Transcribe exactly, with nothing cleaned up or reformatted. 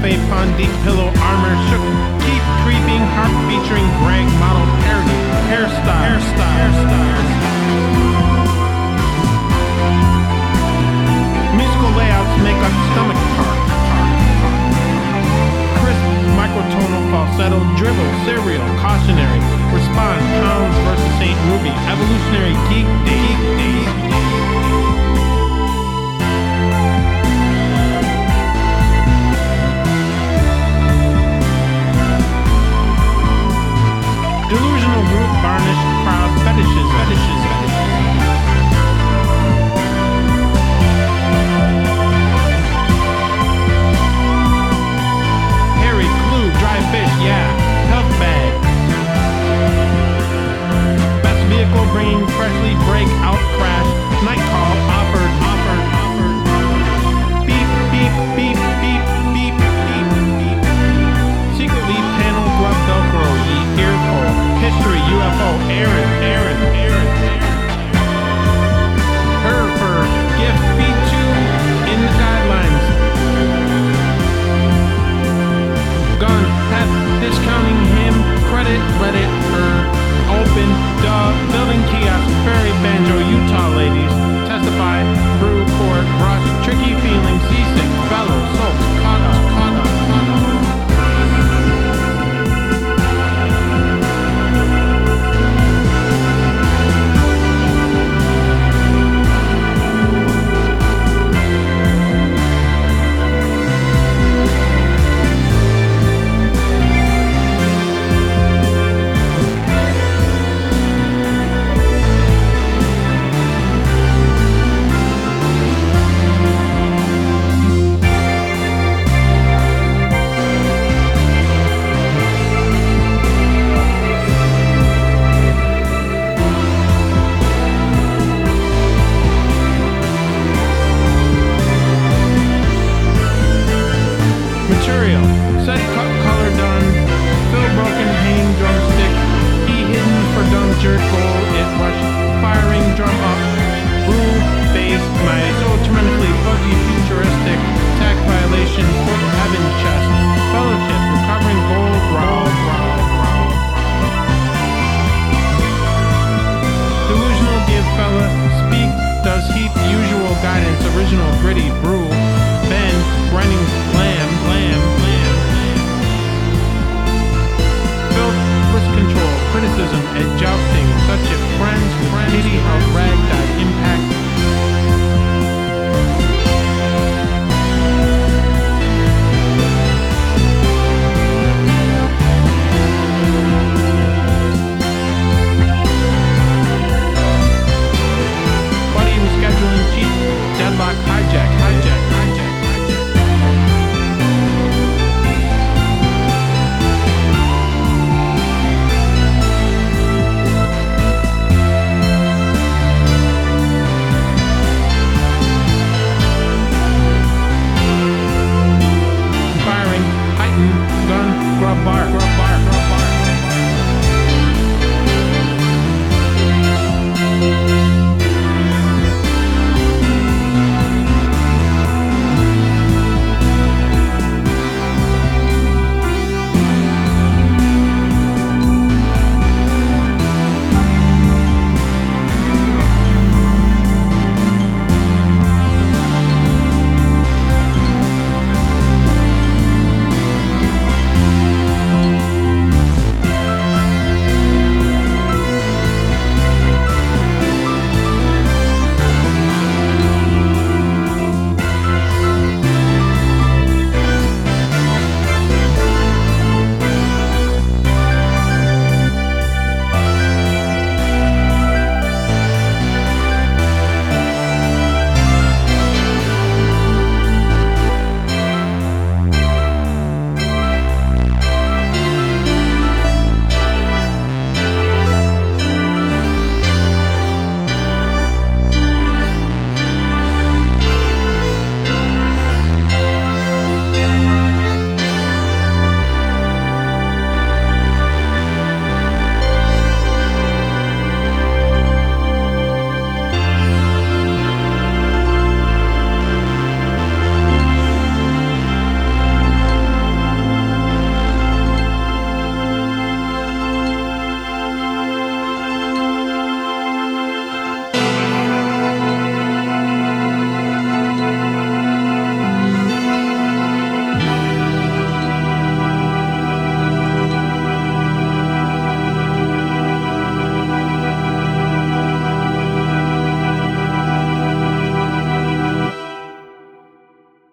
Cafe Pond Deep Pillow Armor Shook Keep Creeping Harp featuring Greg Model Parody Hairstyle Hairstyle Hairstyle Musical layouts make up stomach part Crisp microtonal falsetto dribble serial cautionary Response Pounds versus Saint Ruby Evolutionary Geek Geek Geek Delusional group varnished proud fetishes, fetishes, fetishes. Harry, clue, dry fish, yeah, tough bag. Best vehicle bringing freshly break out crash. Night call offered, offered, offered. Beep, beep, beep, beep, beep, beep, beep. Secretly panel glove velcro, ye earful. History, U F O, Aaron, Aaron, Aaron, Aaron. Her for gift B two in the guidelines. Gun, pep, discounting him, credit, Reddit, her, open, duh, building kiosk, fairy banjo, Utah ladies, testify, brew, court, brush, tricky feeling, seasick, fellow, soap, caught up, caught up, caught up. Material, set cut color done, fill broken hanging drumstick, E hidden for dumb jerk goal, it rush, firing drum up, brew, bass, my so tremendously buggy futuristic, attack violation, foot heaven chest, fellowship, recovering gold, growl, growl, growl. Delusional give fella, speak, does heap, usual guidance, original gritty, brew, Ben, grinding lamb, lamb, lamb, lamb. Filth, risk control, criticism, and jousting, such if friends, friends, pity how rag, impact,